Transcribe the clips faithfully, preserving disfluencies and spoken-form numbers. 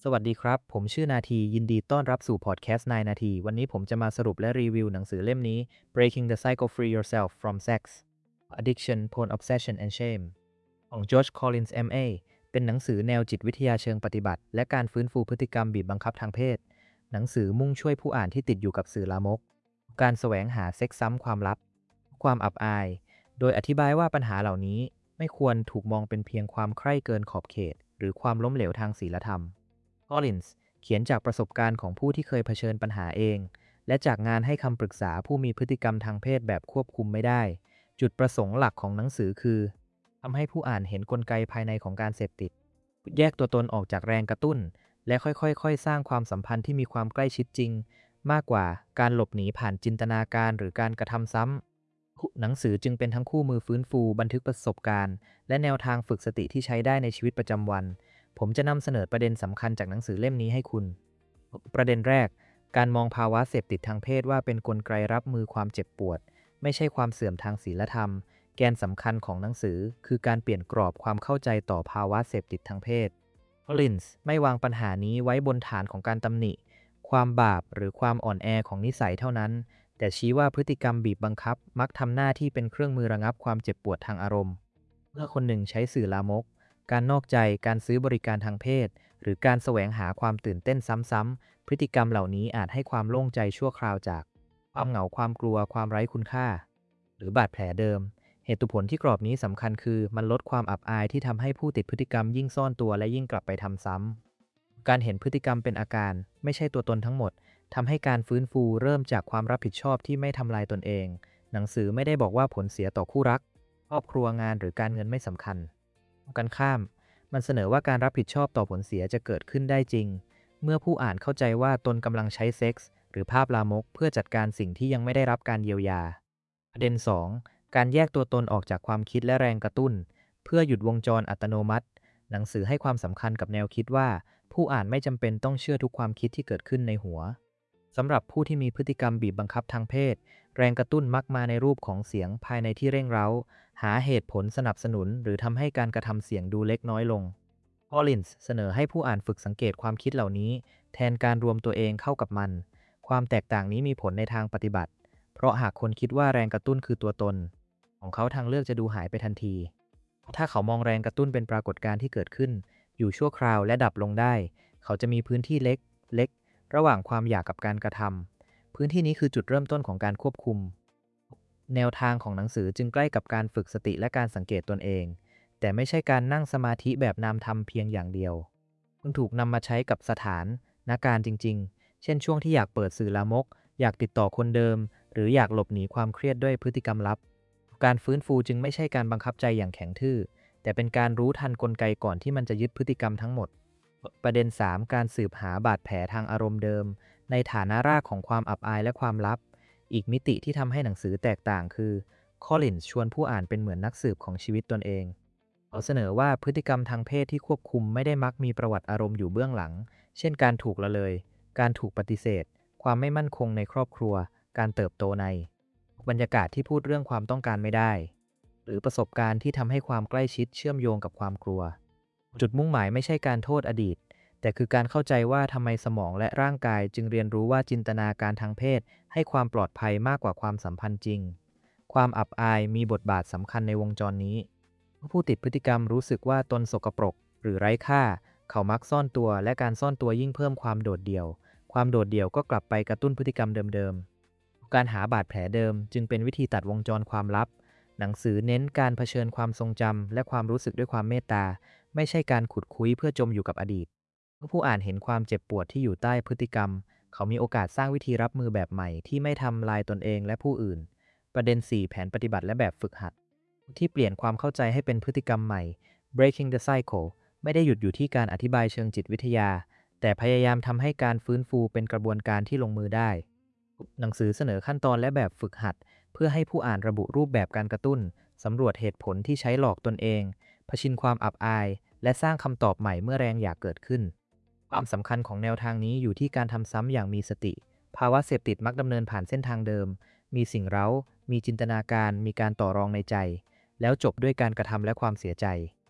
สวัสดีครับผมชื่อนาทียินดีต้อนรับสู่พอดแคสต์นายนาทีวันนี้ผมจะมาสรุปและรีวิวหนังสือเล่มนี้ Breaking the Cycle Free Yourself from Sex Addiction Porn Obsession and Shame ของ George Collins เอ็ม เอ เป็นหนังสือแนวจิตวิทยาเชิงปฏิบัติและการฟื้นฟูพฤติกรรมบีบบังคับทางเพศหนังสือมุ่งช่วยผู้อ่านที่ติดอยู่กับสื่อลามกการแสวงหาเซ็กซ์ซ้ำความลับความอับอายโดยอธิบายว่าปัญหาเหล่านี้ไม่ควรถูกมองเป็นเพียงความใคร่เกินขอบเขตหรือความล้มเหลวทางศีลธรรมCollins เขียนจากประสบการณ์ของผู้ที่เคยเผชิญปัญหาเอง และจากงานให้คำปรึกษาผู้มีพฤติกรรมทางเพศแบบควบคุมไม่ได้ จุดประสงค์หลักของหนังสือคือทำให้ผู้อ่านเห็นกลไกภายในของการเสพติด แยกตัวตนออกจากแรงกระตุ้น และค่อยๆสร้างความสัมพันธ์ที่มีความใกล้ชิดจริง มากกว่าการหลบหนีผ่านจินตนาการหรือการกระทำซ้ำหนังสือจึงเป็นทั้งคู่มือฟื้นฟูบันทึกประสบการณ์และแนวทางฝึกสติที่ใช้ได้ในชีวิตประจำวันผมจะนำเสนอประเด็นสำคัญจากหนังสือเล่มนี้ให้คุณ ประเด็นแรก การมองภาวะเสพติดทางเพศว่าเป็นกลไกรับมือความเจ็บปวด ไม่ใช่ความเสื่อมทางศีลธรรม แกนสำคัญของหนังสือคือการเปลี่ยนกรอบความเข้าใจต่อภาวะเสพติดทางเพศ Collins ไม่วางปัญหานี้ไว้บนฐานของการตำหนิ ความบาปหรือความอ่อนแอของนิสัยเท่านั้น แต่ชี้ว่าพฤติกรรมบีบบังคับมักทำหน้าที่เป็นเครื่องมือระงับความเจ็บปวดทางอารมณ์เมื่อคนหนึ่งใช้สื่อลามก การนอกใจ การซื้อบริการทางเพศ หรือการแสวงหาความตื่นเต้นซ้ำๆ พฤติกรรมเหล่านี้อาจให้ความโล่งใจชั่วคราวจากความเหงาความกลัวความไร้คุณค่า หรือบาดแผลเดิม เหตุผลที่กรอบนี้สำคัญคือมันลดความอับอายที่ทำให้ผู้ติดพฤติกรรมยิ่งซ่อนตัวและยิ่งกลับไปทำซ้ำ การเห็นพฤติกรรมเป็นอาการไม่ใช่ตัวตนทั้งหมดทำให้การฟื้นฟูเริ่มจากความรับผิดชอบที่ไม่ทำลายตนเอง หนังสือไม่ได้บอกว่าผลเสียต่อคู่รักครอบครัวงานหรือการเงินไม่สำคัญตรงกันข้าม มันเสนอว่าการรับผิดชอบต่อผลเสียจะเกิดขึ้นได้จริง เมื่อผู้อ่านเข้าใจว่าตนกำลังใช้เซ็กส์หรือภาพลามกเพื่อจัดการสิ่งที่ยังไม่ได้รับการเยียวยา ประเด็น สอง การแยกตัวตนออกจากความคิดและแรงกระตุ้น เพื่อหยุดวงจรอัตโนมัติ หนังสือให้ความสำคัญกับแนวคิดว่า ผู้อ่านไม่จำเป็นต้องเชื่อทุกความคิดที่เกิดขึ้นในหัว สำหรับผู้ที่มีพฤติกรรมบีบบังคับทางเพศ แรงกระตุ้นมักมาในรูปของเสียงภายในที่เร่งเร้า หาเหตุผลสนับสนุนหรือทำให้การกระทำเสียงดูเล็กน้อยลง Collins เสนอให้ผู้อ่านฝึกสังเกตความคิดเหล่านี้แทนการรวมตัวเองเข้ากับมัน ความแตกต่างนี้มีผลในทางปฏิบัติ เพราะหากคนคิดว่าแรงกระตุ้นคือตัวตน ของเขาทางเลือกจะดูหายไปทันที ถ้าเขามองแรงกระตุ้นเป็นปรากฏการณ์ที่เกิดขึ้น อยู่ชั่วคราวและดับลงได้ เขาจะมีพื้นที่เล็ก เล็ก ระหว่างความอยากกับการกระทำ พื้นที่นี้คือจุดเริ่มต้นของการควบคุม แนวทางของหนังสือจึงใกล้กับการฝึกสติและการสังเกตตนเอง แต่ไม่ใช่การนั่งสมาธิแบบนามธรรมเพียงอย่างเดียวมันถูกนำมาใช้กับสถานนการจริงๆ เช่นช่วงที่อยากเปิดสื่อลามก อยากติดต่อคนเดิม หรืออยากหลบหนีความเครียดด้วยพฤติกรรมลับ การฟื้นฟูจึงไม่ใช่การบังคับใจอย่างแข็งทื่อ แต่เป็นการรู้ทันกลไกก่อนที่มันจะยึดพฤติกรรมทั้งหมด ประเด็น สาม การสืบหาบาดแผลทางอารมณ์เดิม ในฐานะรากของความอับอายและความลับ อีกมิติที่ทำให้หนังสือแตกต่างคือ Collins ชวนผู้อ่านเป็นเหมือนนักสืบของชีวิตตนเองเขาเสนอว่าพฤติกรรมทางเพศที่ควบคุมไม่ได้มักมีประวัติอารมณ์อยู่เบื้องหลัง เช่นการถูกละเลย การถูกปฏิเสธ ความไม่มั่นคงในครอบครัว การเติบโตในบรรยากาศที่พูดเรื่องความต้องการไม่ได้ หรือประสบการณ์ที่ทำให้ความใกล้ชิดเชื่อมโยงกับความกลัว จุดมุ่งหมายไม่ใช่การโทษอดีต แต่คือการเข้าใจว่าทำไมสมองและร่างกายจึงเรียนรู้ว่าจินตนาการทางเพศให้ความปลอดภัยมากกว่าความสัมพันธ์จริง ความอับอายมีบทบาทสำคัญในวงจรนี้ผู้ติดพฤติกรรมรู้สึกว่าตนสกปรกหรือไร้ค่า เขามักซ่อนตัวและการซ่อนตัวยิ่งเพิ่มความโดดเดี่ยว ความโดดเดี่ยวก็กลับไปกระตุ้นพฤติกรรมเดิมๆ การหาบาดแผลเดิมจึงเป็นวิธีตัดวงจรความลับ หนังสือเน้นการเผชิญความทรงจำและความรู้สึกด้วยความเมตตา ไม่ใช่การขุดคุยเพื่อจมอยู่กับอดีตเมื่อผู้อ่านเห็นความเจ็บปวดที่อยู่ใต้พฤติกรรม เขามีโอกาสสร้างวิธีรับมือแบบใหม่ที่ไม่ทำลายตนเองและผู้อื่น ประเด็น สี่ แผนปฏิบัติและแบบฝึกหัด ที่เปลี่ยนความเข้าใจให้เป็นพฤติกรรมใหม่ breaking the cycle ไม่ได้หยุดอยู่ที่การอธิบายเชิงจิตวิทยา แต่พยายามทำให้การฟื้นฟูเป็นกระบวนการที่ลงมือได้ หนังสือเสนอขั้นตอนและแบบฝึกหัด เพื่อให้ผู้อ่านระบุรูปแบบการกระตุ้น สำรวจเหตุผลที่ใช้หลอกตนเองเผชิญความอับอาย และสร้างคำตอบใหม่เมื่อแรงอยากเกิดขึ้น ความสำคัญของแนวทางนี้อยู่ที่การทำซ้ำอย่างมีสติ ภาวะเสพติดมักดำเนินผ่านเส้นทางเดิม มีสิ่งเร้า มีจินตนาการ มีการต่อรองในใจ แล้วจบด้วยการกระทำและความเสียใจ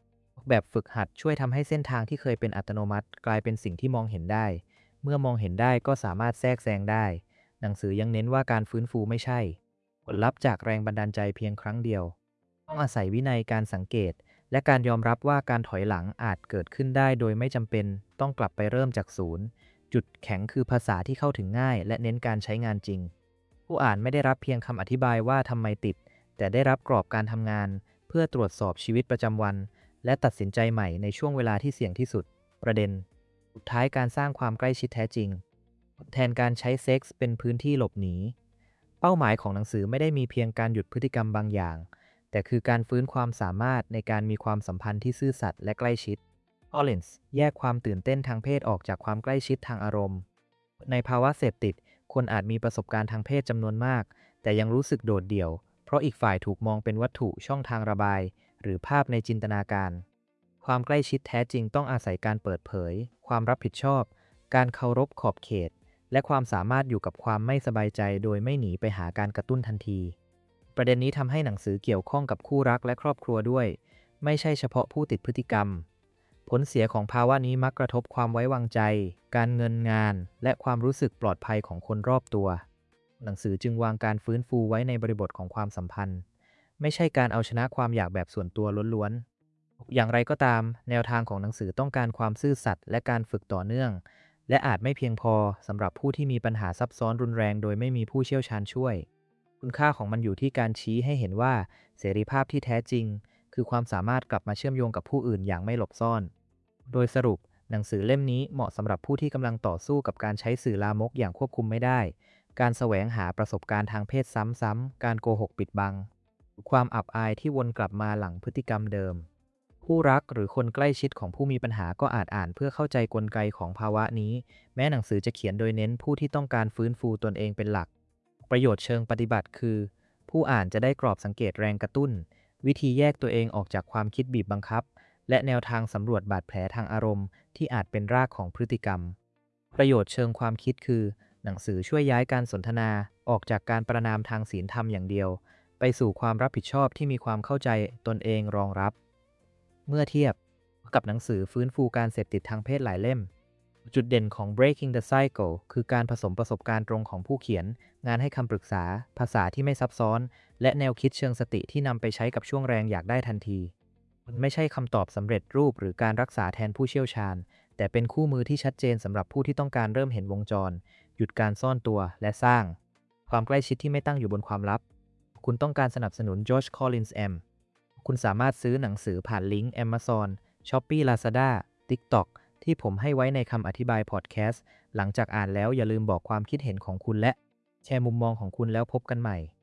แบบฝึกหัดช่วยทำให้เส้นทางที่เคยเป็นอัตโนมัติกลายเป็นสิ่งที่มองเห็นได้ เมื่อมองเห็นได้ก็สามารถแทรกแซงได้ หนังสือยังเน้นว่าการฟื้นฟูไม่ใช่ผลลัพธ์จากแรงบันดาลใจเพียงครั้งเดียวต้องอาศัยวินัยการสังเกตและการยอมรับว่าการถอยหลังอาจเกิดขึ้นได้โดยไม่จำเป็นต้องกลับไปเริ่มจากศูนย์จุดแข็งคือภาษาที่เข้าถึงง่ายและเน้นการใช้งานจริงผู้อ่านไม่ได้รับเพียงคำอธิบายว่าทำไมติดแต่ได้รับกรอบการทำงานเพื่อตรวจสอบชีวิตประจำวันและตัดสินใจใหม่ในช่วงเวลาที่เสี่ยงที่สุดประเด็นสุดท้ายการสร้างความใกล้ชิดแท้จริงแทนการใช้เซ็กส์เป็นพื้นที่หลบหนีเป้าหมายของหนังสือไม่ได้มีเพียงการหยุดพฤติกรรมบางอย่างแต่คือการฟื้นความสามารถในการมีความสัมพันธ์ที่ซื่อสัตย์และใกล้ชิดออลลินส์แยกความตื่นเต้นทางเพศออกจากความใกล้ชิดทางอารมณ์ในภาวะเสพติดคนอาจมีประสบการณ์ทางเพศจำนวนมากแต่ยังรู้สึกโดดเดี่ยวเพราะอีกฝ่ายถูกมองเป็นวัตถุช่องทางระบายหรือภาพในจินตนาการความใกล้ชิดแท้จริงต้องอาศัยการเปิดเผยความรับผิดชอบการเคารพขอบเขตและความสามารถอยู่กับความไม่สบายใจโดยไม่หนีไปหาการกระตุ้นทันทีประเด็นนี้ทำให้หนังสือเกี่ยวข้องกับคู่รักและครอบครัวด้วยไม่ใช่เฉพาะผู้ติดพฤติกรรมผลเสียของภาวะนี้มักกระทบความไว้วางใจการเงินงานและความรู้สึกปลอดภัยของคนรอบตัวหนังสือจึงวางการฟื้นฟูไว้ในบริบทของความสัมพันธ์ไม่ใช่การเอาชนะความอยากแบบส่วนตัวล้วนๆอย่างไรก็ตามแนวทางของหนังสือต้องการความซื่อสัตย์และการฝึกต่อเนื่องและอาจไม่เพียงพอสำหรับผู้ที่มีปัญหาซับซ้อนรุนแรงโดยไม่มีผู้เชี่ยวชาญช่วยคุณค่าของมันอยู่ที่การชี้ให้เห็นว่าเสรีภาพที่แท้จริงคือความสามารถกลับมาเชื่อมโยงกับผู้อื่นอย่างไม่หลบซ่อนโดยสรุปหนังสือเล่มนี้เหมาะสำหรับผู้ที่กำลังต่อสู้กับการใช้สื่อลามกอย่างควบคุมไม่ได้การแสวงหาประสบการณ์ทางเพศซ้ำๆการโกหกปิดบังความอับอายที่วนกลับมาหลังพฤติกรรมเดิมผู้รักหรือคนใกล้ชิดของผู้มีปัญหาก็อาจอ่านเพื่อเข้าใจกลไกของภาวะนี้แม้หนังสือจะเขียนโดยเน้นผู้ที่ต้องการฟื้นฟูตนเองเป็นหลักประโยชน์เชิงปฏิบัติคือผู้อ่านจะได้กรอบสังเกตแรงกระตุ้นวิธีแยกตัวเองออกจากความคิดบีบบังคับและแนวทางสำรวจบาดแผลทางอารมณ์ที่อาจเป็นรากของพฤติกรรมประโยชน์เชิงความคิดคือหนังสือช่วยย้ายการสนทนาออกจากการประณามทางศีลธรรมอย่างเดียวไปสู่ความรับผิดชอบที่มีความเข้าใจตนเองรองรับเมื่อเทียบกับหนังสือฟื้นฟูการเสพติดทางเพศหลายเล่มจุดเด่นของ Breaking the Cycle คือการผสมประสบการณ์ตรงของผู้เขียนงานให้คำปรึกษาภาษาที่ไม่ซับซ้อนและแนวคิดเชิงสติที่นำไปใช้กับช่วงแรงอยากได้ทันทีมันไม่ใช่คำตอบสำเร็จรูปหรือการรักษาแทนผู้เชี่ยวชาญแต่เป็นคู่มือที่ชัดเจนสำหรับผู้ที่ต้องการเริ่มเห็นวงจรหยุดการซ่อนตัวและสร้างความใกล้ชิดที่ไม่ตั้งอยู่บนความลับคุณต้องการสนับสนุน George Collins M คุณสามารถซื้อหนังสือผ่านลิงก์ Amazon Shopee Lazada TikTok ที่ผมให้ไว้ในคำอธิบายพอดแคสต์หลังจากอ่านแล้วอย่าลืมบอกความคิดเห็นของคุณและแชร์มุมมองของคุณแล้วพบกันใหม่